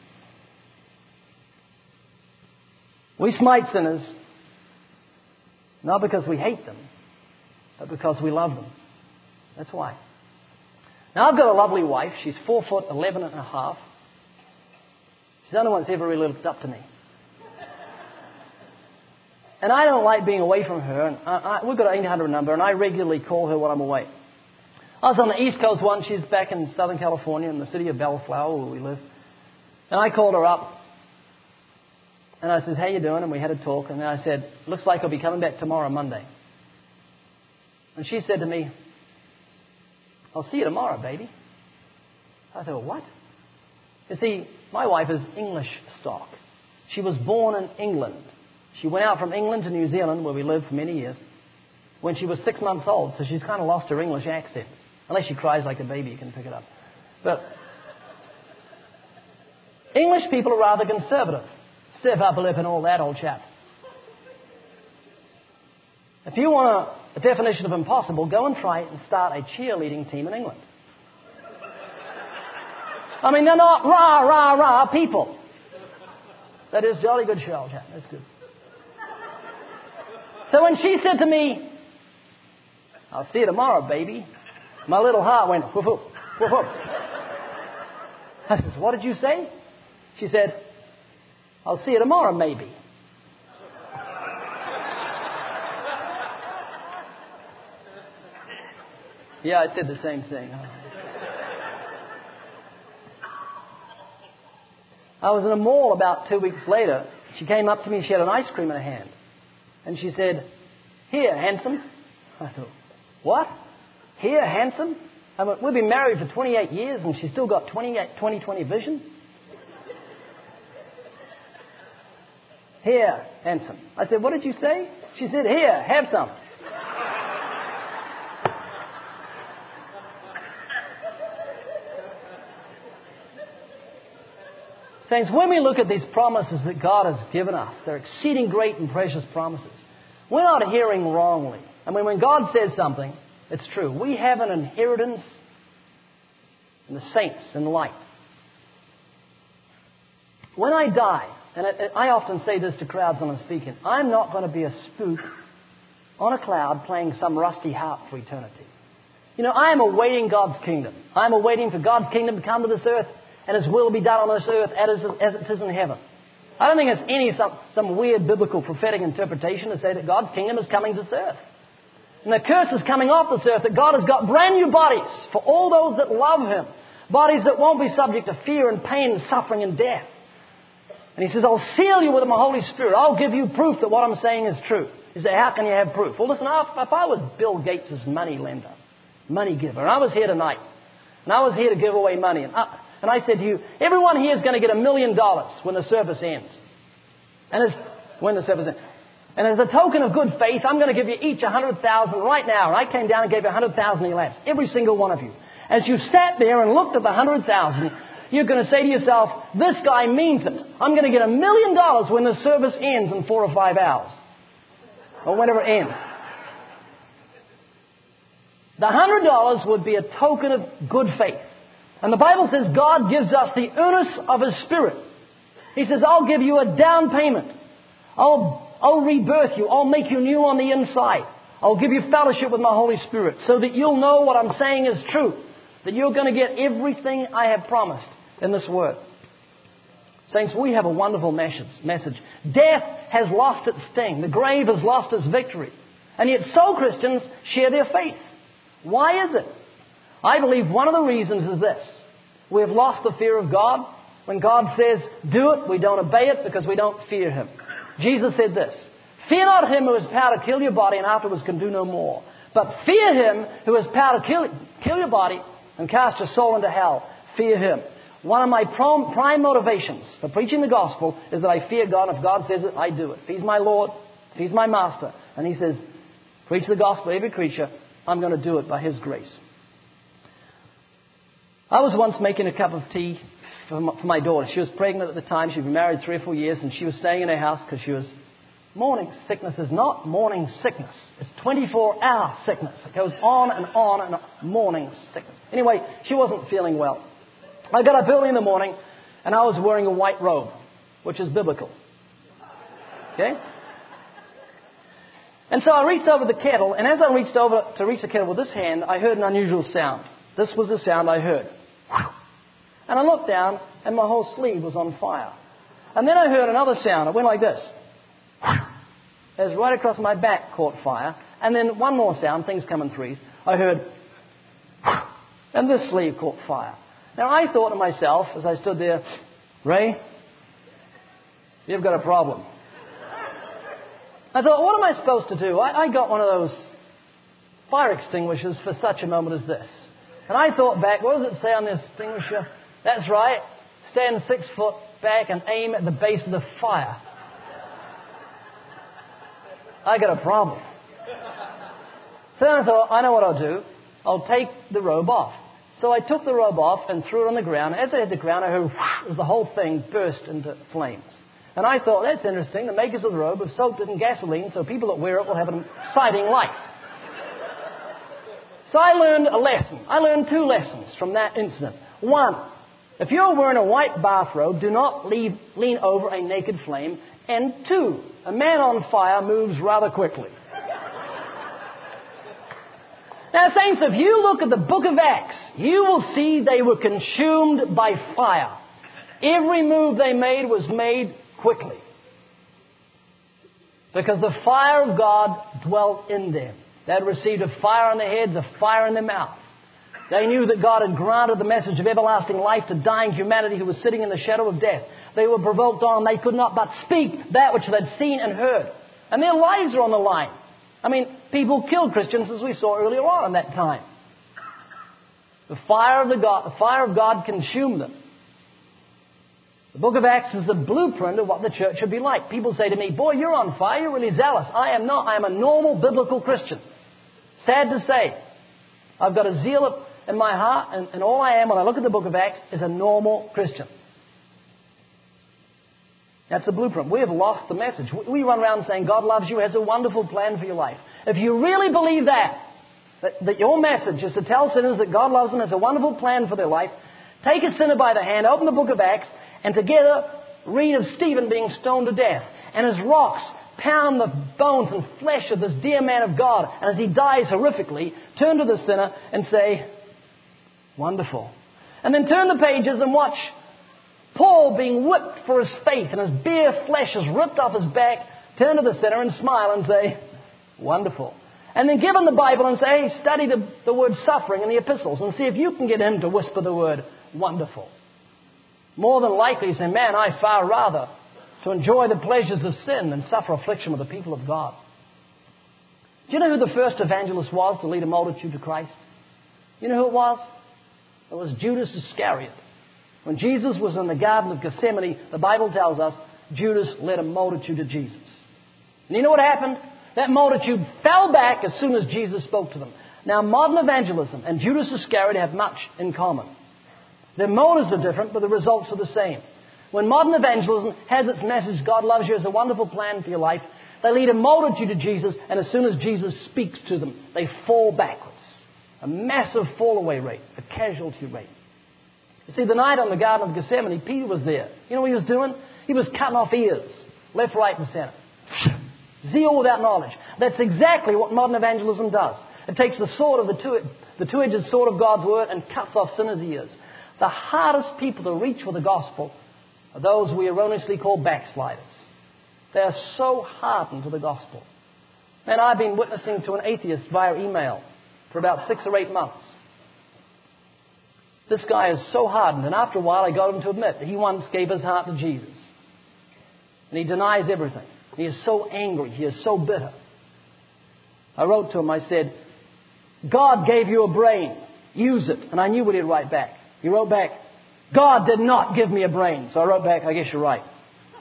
We smite sinners not because we hate them, but because we love them. That's why. Now, I've got a lovely wife. She's 4'11" and a half. She's the only one that's ever really looked up to me. And I don't like being away from her. And we've got an 800 number, and I regularly call her when I'm away. I was on the East Coast once. She's back in Southern California in the city of Bellflower, where we live. And I called her up. And I said, how you doing? And we had a talk. And then I said, looks like I'll be coming back tomorrow, Monday. And she said to me, I'll see you tomorrow, baby. I thought, what? You see, my wife is English stock. She was born in England. She went out from England to New Zealand, where we lived for many years, when she was 6 months old. So she's kind of lost her English accent. Unless she cries like a baby, you can pick it up. But English people are rather conservative. Stiff upper lip and all that, old chap. If you want a definition of impossible, go and try and start a cheerleading team in England. I mean, they're not rah, rah, rah people. That is jolly good show, old chap. That's good. So when she said to me, I'll see you tomorrow, baby, my little heart went whoop, whoop, whoop, whoop. I said, what did you say? She said, I'll see you tomorrow, maybe. Yeah, I said the same thing. I was in a mall about 2 weeks later. She came up to me. She had an ice cream in her hand. And she said, here, handsome. I thought, what? Here, handsome? I went, we've been married for 28 years and she's still got 20/20 vision. Here, handsome. I said, what did you say? She said, here, have some. Saints, when we look at these promises that God has given us, they're exceeding great and precious promises. We're not hearing wrongly. I mean, when God says something, it's true. We have an inheritance in the saints in light. When I die, and I often say this to crowds when I'm speaking, I'm not going to be a spook on a cloud playing some rusty harp for eternity. You know, I am awaiting God's kingdom. I am awaiting for God's kingdom to come to this earth and His will be done on this earth as it is in heaven. I don't think it's some weird biblical prophetic interpretation to say that God's kingdom is coming to this earth. And the curse is coming off this earth, that God has got brand new bodies for all those that love Him. Bodies that won't be subject to fear and pain and suffering and death. And He says, I'll seal you with my Holy Spirit. I'll give you proof that what I'm saying is true. You say, how can you have proof? Well, listen, if I was Bill Gates' money lender, money giver, and I was here tonight, and I was here to give away money, and I said to you, everyone here is going to get $1 million when the service ends. And as a token of good faith, I'm going to give you each 100,000 right now. And I came down and gave you 100,000 in your laps. Every single one of you. As you sat there and looked at the 100,000, you're going to say to yourself, this guy means it. I'm going to get $1 million when the service ends in 4 or 5 hours. Or whenever it ends. The $100 would be a token of good faith. And the Bible says God gives us the earnest of His Spirit. He says, I'll give you a down payment. I'll rebirth you. I'll make you new on the inside. I'll give you fellowship with my Holy Spirit so that you'll know what I'm saying is true. That you're going to get everything I have promised in this word. Saints, we have a wonderful message. Death has lost its sting. The grave has lost its victory. And yet so Christians share their faith. Why is it? I believe one of the reasons is this. We have lost the fear of God. When God says, do it, we don't obey it because we don't fear Him. Jesus said this, fear not him who has power to kill your body and afterwards can do no more. But fear Him who has power to kill your body and cast your soul into hell. Fear Him. One of my prime motivations for preaching the gospel is that I fear God. If God says it, I do it. If He's my Lord, if He's my Master, and He says, preach the gospel to every creature, I'm going to do it by His grace. I was once making a cup of tea for my daughter. She was pregnant at the time. She'd been married 3 or 4 years, and she was staying in her house because she was... Morning sickness is not morning sickness. It's 24-hour sickness. It goes on and on and on. Morning sickness. Anyway, she wasn't feeling well. I got up early in the morning, and I was wearing a white robe, which is biblical. Okay? And so I reached over the kettle, and as I reached over to reach the kettle with this hand, I heard an unusual sound. This was the sound I heard. And I looked down, and my whole sleeve was on fire. And then I heard another sound. It went like this. It was right across my back, caught fire. And then one more sound, things come in threes. I heard, and this sleeve caught fire. Now I thought to myself, as I stood there, Ray, you've got a problem. I thought, what am I supposed to do? I got one of those fire extinguishers for such a moment as this. And I thought back, what does it say on this extinguisher? That's right. Stand 6 foot back and aim at the base of the fire. I got a problem. So I thought, I know what I'll do. I'll take the robe off. So I took the robe off and threw it on the ground. As I hit the ground, I heard as the whole thing burst into flames. And I thought, that's interesting. The makers of the robe have soaked it in gasoline so people that wear it will have an exciting life. So I learned a lesson. I learned 2 lessons from that incident. 1, if you're wearing a white bathrobe, do not lean over a naked flame. And 2, a man on fire moves rather quickly. Now, saints, if you look at the book of Acts, you will see they were consumed by fire. Every move they made was made quickly. Because the fire of God dwelt in them. They had received a fire on their heads, a fire in their mouth. They knew that God had granted the message of everlasting life to dying humanity who was sitting in the shadow of death. They were provoked on. They could not but speak that which they'd seen and heard. And their lives are on the line. I mean, people killed Christians as we saw earlier on in that time. The fire of God consumed them. The book of Acts is the blueprint of what the church should be like. People say to me, boy, you're on fire. You're really zealous. I am not. I am a normal biblical Christian. Sad to say. I've got a zeal in my heart, and all I am when I look at the book of Acts is a normal Christian. That's the blueprint. We have lost the message. We run around saying God loves you, has a wonderful plan for your life. If you really believe that your message is to tell sinners that God loves them, has a wonderful plan for their life, take a sinner by the hand, open the book of Acts, and together read of Stephen being stoned to death, and as rocks pound the bones and flesh of this dear man of God, and as he dies horrifically, turn to the sinner and say, wonderful. And then turn the pages and watch Paul being whipped for his faith, and his bare flesh is ripped off his back. Turn to the sinner and smile and say, wonderful. And then give him the Bible and say, hey, study the word suffering in the epistles and see if you can get him to whisper the word wonderful. More than likely, say, man, I far rather to enjoy the pleasures of sin than suffer affliction with the people of God. Do you know who the first evangelist was to lead a multitude to Christ? You know who it was? It was Judas Iscariot. When Jesus was in the Garden of Gethsemane, the Bible tells us Judas led a multitude to Jesus. And you know what happened? That multitude fell back as soon as Jesus spoke to them. Now, modern evangelism and Judas Iscariot have much in common. Their motives are different, but the results are the same. When modern evangelism has its message, God loves you, has a wonderful plan for your life, they lead a multitude to Jesus, and as soon as Jesus speaks to them, they fall backwards. A massive fall-away rate, a casualty rate. You see, the night on the Garden of Gethsemane, Peter was there. You know what he was doing? He was cutting off ears, left, right, and center. Zeal without knowledge. That's exactly what modern evangelism does. It takes the sword of the two-edged sword of God's word and cuts off sinners' ears. The hardest people to reach with the gospel are those we erroneously call backsliders. They are so hardened to the gospel. Man, I've been witnessing to an atheist via email for about 6 or 8 months. This guy is so hardened, and after a while I got him to admit that he once gave his heart to Jesus. And he denies everything. He is so angry. He is so bitter. I wrote to him, I said, God gave you a brain. Use it. And I knew what he'd write back. He wrote back, God did not give me a brain. So I wrote back, I guess you're right.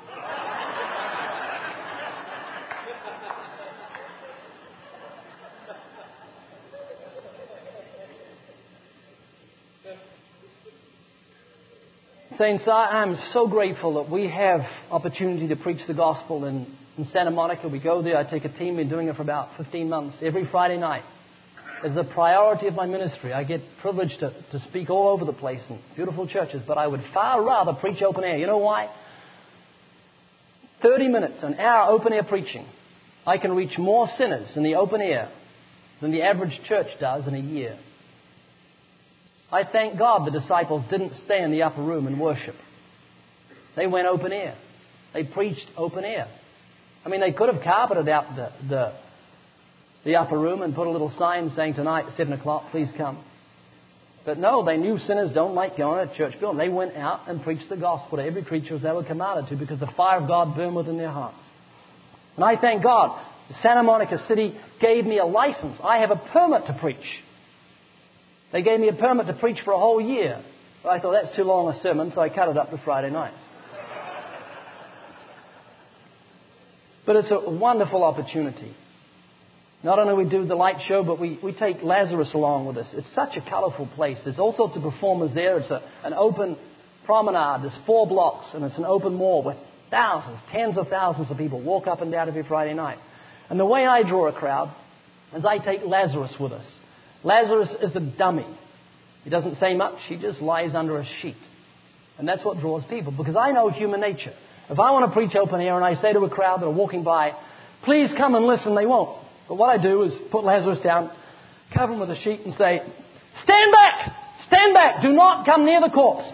Saints, I'm so grateful that we have opportunity to preach the gospel in Santa Monica. We go there. I take a team. We've been doing it for about 15 months. Every Friday night is a priority of my ministry. I get privileged to speak all over the place in beautiful churches, but I would far rather preach open air. You know why? 30 minutes, an hour open air preaching. I can reach more sinners in the open air than the average church does in a year. I thank God the disciples didn't stay in the upper room and worship. They went open air. They preached open air. I mean, they could have carpeted out the upper room and put a little sign saying tonight at 7 o'clock, please come. But no, they knew sinners don't like going to a church building. They went out and preached the gospel to every creature as they were commanded to because the fire of God burned within their hearts. And I thank God Santa Monica City gave me a license. I have a permit to preach. They gave me a permit to preach for a whole year. But I thought that's too long a sermon, so I cut it up to Friday nights. But it's a wonderful opportunity. Not only we do the light show, but we take Lazarus along with us. It's such a colourful place. There's all sorts of performers there. It's an open promenade. There's 4 blocks, and it's an open mall with thousands, tens of thousands of people walk up and down every Friday night. And the way I draw a crowd is I take Lazarus with us. Lazarus is a dummy. He doesn't say much. He just lies under a sheet. And that's what draws people, because I know human nature. If I want to preach open air and I say to a crowd that are walking by, please come and listen, they won't. But what I do is put Lazarus down, cover him with a sheet and say, stand back! Stand back! Do not come near the corpse.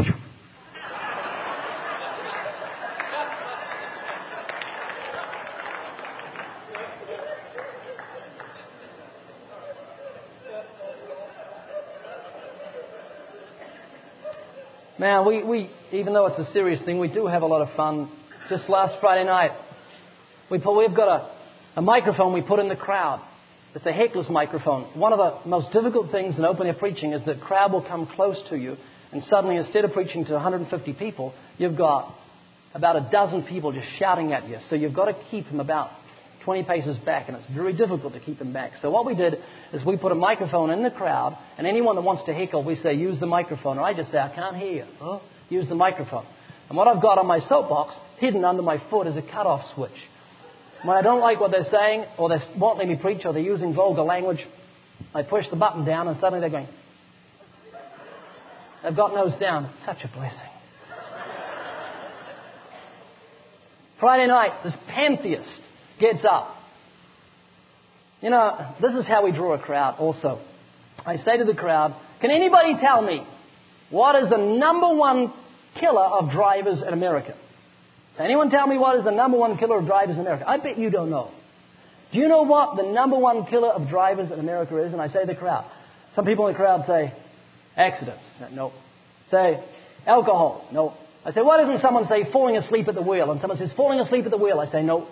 Now, we even though it's a serious thing, we do have a lot of fun. Just last Friday night, we've got a microphone we put in the crowd. It's a heckler's microphone. One of the most difficult things in open air preaching is that the crowd will come close to you, and suddenly, instead of preaching to 150 people, you've got about a dozen people just shouting at you. So you've got to keep them about 20 paces back, and it's very difficult to keep them back. So what we did is we put a microphone in the crowd, and anyone that wants to heckle, we say, use the microphone. And I just say, I can't hear you. Oh, use the microphone. And what I've got on my soapbox, hidden under my foot, is a cut-off switch. When I don't like what they're saying, or they won't let me preach, or they're using vulgar language, I push the button down, and suddenly they're going. They've got nose down. It's such a blessing. Friday night, this pantheist gets up. You know, this is how we draw a crowd also. I say to the crowd, can anybody tell me what is the number one killer of drivers in America? Can anyone tell me what is the number one killer of drivers in America? I bet you don't know. Do you know what the number one killer of drivers in America is? And I say to the crowd. Some people in the crowd say, accidents. No. Say, alcohol. No. I say, why doesn't someone say falling asleep at the wheel? And someone says, falling asleep at the wheel. I say, no.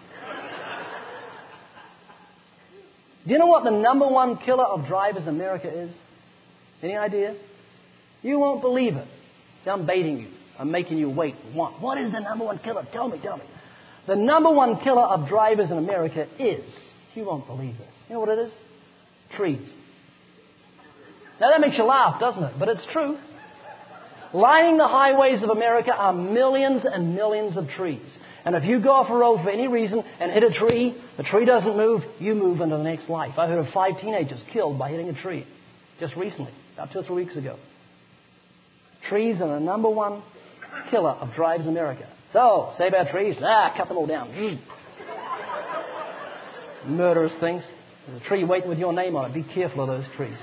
Do you know what the number one killer of drivers in America is? Any idea? You won't believe it. See, I'm baiting you. I'm making you wait. What is the number one killer? Tell me. The number one killer of drivers in America is, you won't believe this. You know what it is? Trees. Now that makes you laugh, doesn't it? But it's true. Lining the highways of America are millions and millions of trees. And if you go off a road for any reason and hit a tree, the tree doesn't move, you move into the next life. I heard of 5 teenagers killed by hitting a tree just recently, about 2 or 3 weeks ago. Trees are the number one killer of drivers in America. So, say about trees, cut them all down. Murderous things. There's a tree waiting with your name on it. Be careful of those trees.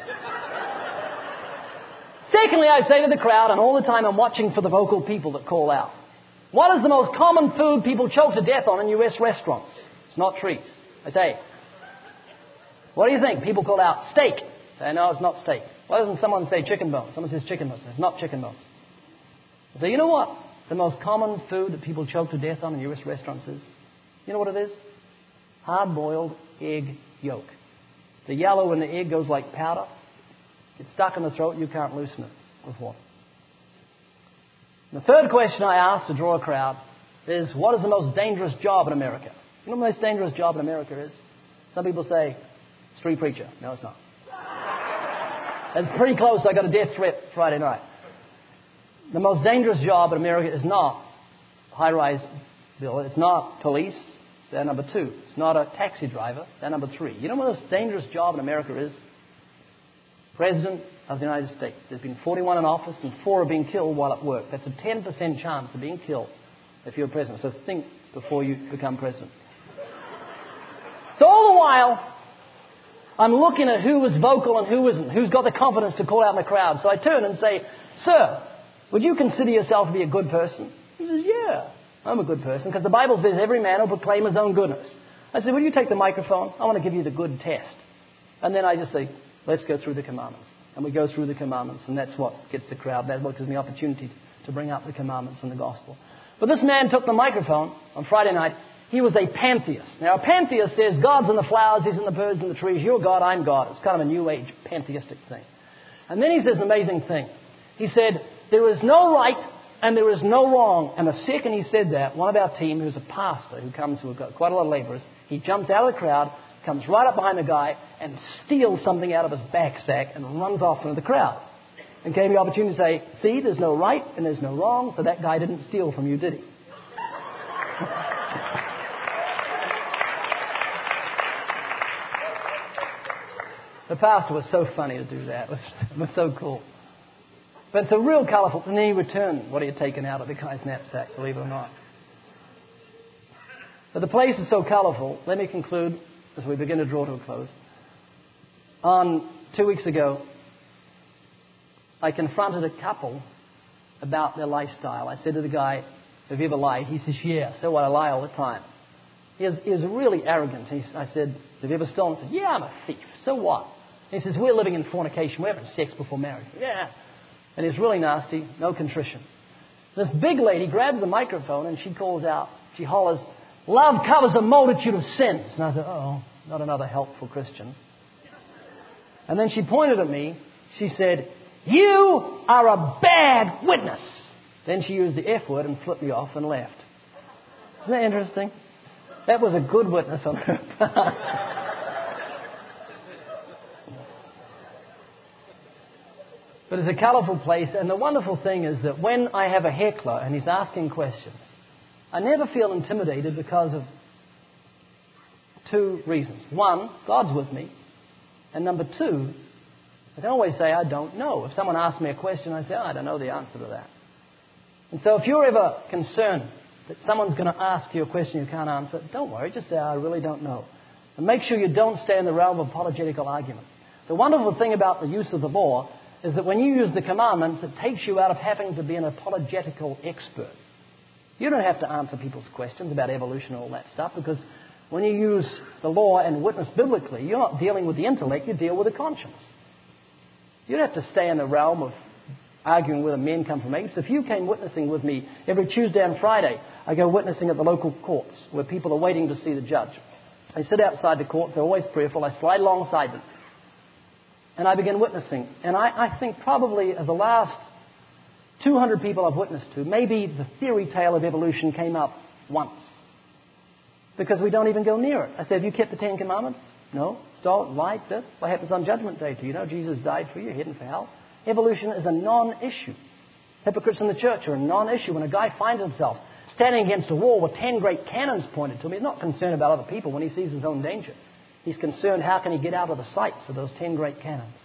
Secondly, I say to the crowd, and all the time I'm watching for the vocal people that call out, what is the most common food people choke to death on in U.S. restaurants? It's not trees. I say, what do you think? People call out, steak. I say, no, it's not steak. Why doesn't someone say chicken bones? Someone says chicken bones. It's not chicken bones. I say, you know what the most common food that people choke to death on in U.S. restaurants is? You know what it is? Hard-boiled egg yolk. The yellow in the egg goes like powder. It's stuck in the throat. You can't loosen it with water. The third question I ask to draw a crowd is, what is the most dangerous job in America? You know what the most dangerous job in America is? Some people say, street preacher. No, it's not. It's pretty close. I got a death threat Friday night. The most dangerous job in America is not high-rise builder. It's not police. They're number 2. It's not a taxi driver. They're number 3. You know what the most dangerous job in America is? President of the United States. There's been 41 in office and 4 are being killed while at work. That's a 10% chance of being killed if you're president. So think before you become president. So all the while, I'm looking at who was vocal and who isn't, who's got the confidence to call out in the crowd. So I turn and say, sir, would you consider yourself to be a good person? He says, yeah, I'm a good person, because the Bible says every man will proclaim his own goodness. I said, will you take the microphone? I want to give you the good test. And then I just say, let's go through the commandments. And we go through the commandments, and that's what gets the crowd. That's what gives me the opportunity to bring up the commandments and the gospel. But this man took the microphone on Friday night. He was a pantheist. Now, a pantheist says, God's in the flowers, He's in the birds and the trees. You're God, I'm God. It's kind of a New Age pantheistic thing. And then he says an amazing thing. He said, there is no right and there is no wrong. And the second he said that, one of our team, who's a pastor, who've got quite a lot of laborers, he jumps out of the crowd, comes right up behind the guy and steals something out of his back sack and runs off into the crowd. And gave me the opportunity to say, see, there's no right and there's no wrong, so that guy didn't steal from you, did he? The pastor was so funny to do that. It was so cool. But it's a real colourful. And then he returned what he had taken out of the guy's knapsack, believe it or not. But the place is so colourful. Let me conclude as we begin to draw to a close. 2 weeks ago, I confronted a couple about their lifestyle. I said to the guy, have you ever lied? He says, yeah. So what? I lie all the time. He was really arrogant. I said, have you ever stolen? He said, yeah, I'm a thief. So what? He says, we're living in fornication. We're having sex before marriage. Yeah. And he's really nasty. No contrition. This big lady grabs the microphone and she calls out. She hollers, love covers a multitude of sins. And I thought, oh, not another helpful Christian. And then she pointed at me. She said, you are a bad witness. Then she used the F word and flipped me off and left. Isn't that interesting? That was a good witness on her part. But it's a colourful place, and the wonderful thing is that when I have a heckler and he's asking questions, I never feel intimidated because of 2 reasons. 1, God's with me. And number 2, I can always say I don't know. If someone asks me a question, I say, I don't know the answer to that. And so if you're ever concerned that someone's going to ask you a question you can't answer, don't worry. Just say, I really don't know. And make sure you don't stay in the realm of apologetical argument. The wonderful thing about the use of the law is that when you use the commandments, it takes you out of having to be an apologetical expert. You don't have to answer people's questions about evolution and all that stuff, because when you use the law and witness biblically, you're not dealing with the intellect, you deal with the conscience. You don't have to stay in the realm of arguing whether men come from apes. If you came witnessing with me every Tuesday and Friday, I go witnessing at the local courts where people are waiting to see the judge. They sit outside the court, they're always prayerful, I slide alongside them. And I begin witnessing. And I think probably of the last 200 people I've witnessed to, maybe the theory tale of evolution came up once. Because we don't even go near it. I say, have you kept the Ten Commandments? No. Stole, lied, this. What happens on Judgment Day to you? No, Jesus died for you, you're heading for hell. Evolution is a non-issue. Hypocrites in the church are a non-issue. When a guy finds himself standing against a wall with 10 great cannons pointed to him, he's not concerned about other people when he sees his own danger. He's concerned how can he get out of the sights of those 10 great cannons.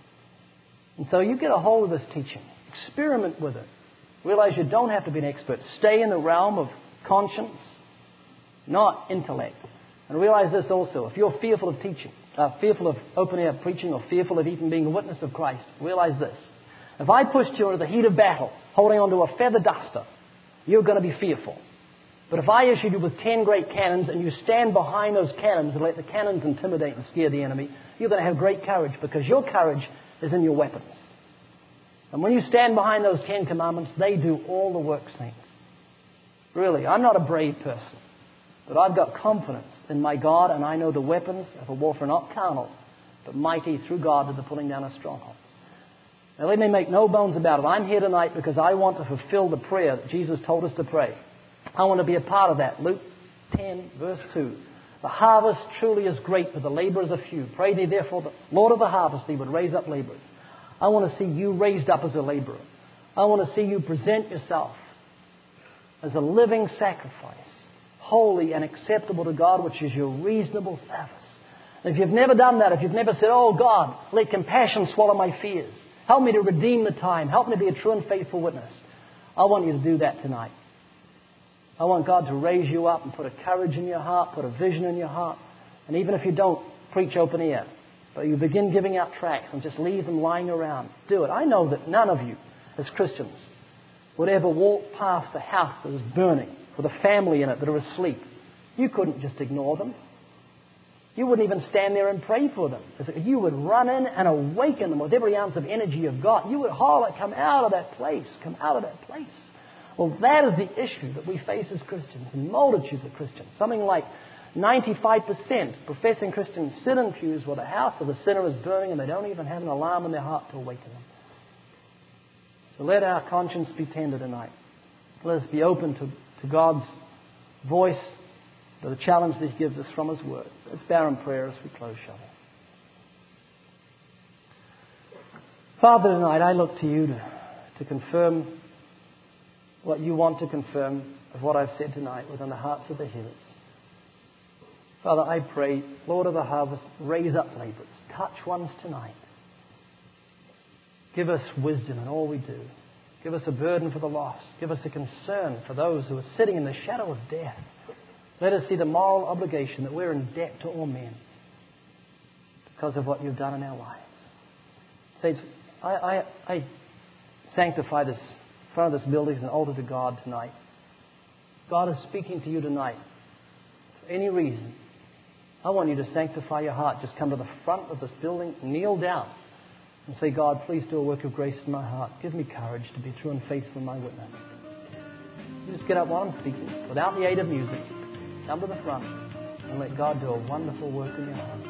And so you get a hold of this teaching. Experiment with it. Realize you don't have to be an expert. Stay in the realm of conscience, not intellect. And realize this also. If you're fearful of teaching, fearful of open-air preaching, or fearful of even being a witness of Christ, realize this. If I pushed you into the heat of battle, holding onto a feather duster, you're going to be fearful. But if I issued you with 10 great cannons and you stand behind those cannons and let the cannons intimidate and scare the enemy, you're going to have great courage, because your courage is in your weapons. And when you stand behind those 10 commandments, they do all the work, saints. Really, I'm not a brave person, but I've got confidence in my God, and I know the weapons of a warfare are not carnal, but mighty through God to the pulling down of strongholds. Now let me make no bones about it. I'm here tonight because I want to fulfill the prayer that Jesus told us to pray. I want to be a part of that. Luke 10, verse 2. The harvest truly is great, but the laborers are few. Pray thee therefore, the Lord of the harvest, thee would raise up laborers. I want to see you raised up as a laborer. I want to see you present yourself as a living sacrifice, holy and acceptable to God, which is your reasonable service. And if you've never done that, if you've never said, oh God, let compassion swallow my fears. Help me to redeem the time. Help me to be a true and faithful witness. I want you to do that tonight. I want God to raise you up and put a courage in your heart, put a vision in your heart. And even if you don't preach open air, but you begin giving out tracts and just leave them lying around, do it. I know that none of you as Christians would ever walk past a house that is burning with a family in it that are asleep. You couldn't just ignore them. You wouldn't even stand there and pray for them. You would run in and awaken them with every ounce of energy you've got. You would holler, come out of that place, come out of that place. Well, that is the issue that we face as Christians, and multitudes of Christians. Something like 95% professing Christians sit in pews where the house of the sinner is burning and they don't even have an alarm in their heart to awaken them. So let our conscience be tender tonight. Let us be open to God's voice, to the challenge that He gives us from His Word. Let's bow in prayer as we close, shall we? Father, tonight I look to You to confirm what You want to confirm of what I've said tonight within the hearts of the hearers. Father, I pray, Lord of the harvest, raise up laborers. Touch ones tonight. Give us wisdom in all we do. Give us a burden for the lost. Give us a concern for those who are sitting in the shadow of death. Let us see the moral obligation that we're in debt to all men because of what You've done in our lives. Saints, I sanctify this front of this building as an altar to God tonight. God is speaking to you tonight. For any reason, I want you to sanctify your heart. Just come to the front of this building, kneel down, and say, God, please do a work of grace in my heart. Give me courage to be true and faithful in my witness. You just get up while I'm speaking, without the aid of music. Come to the front and let God do a wonderful work in your heart.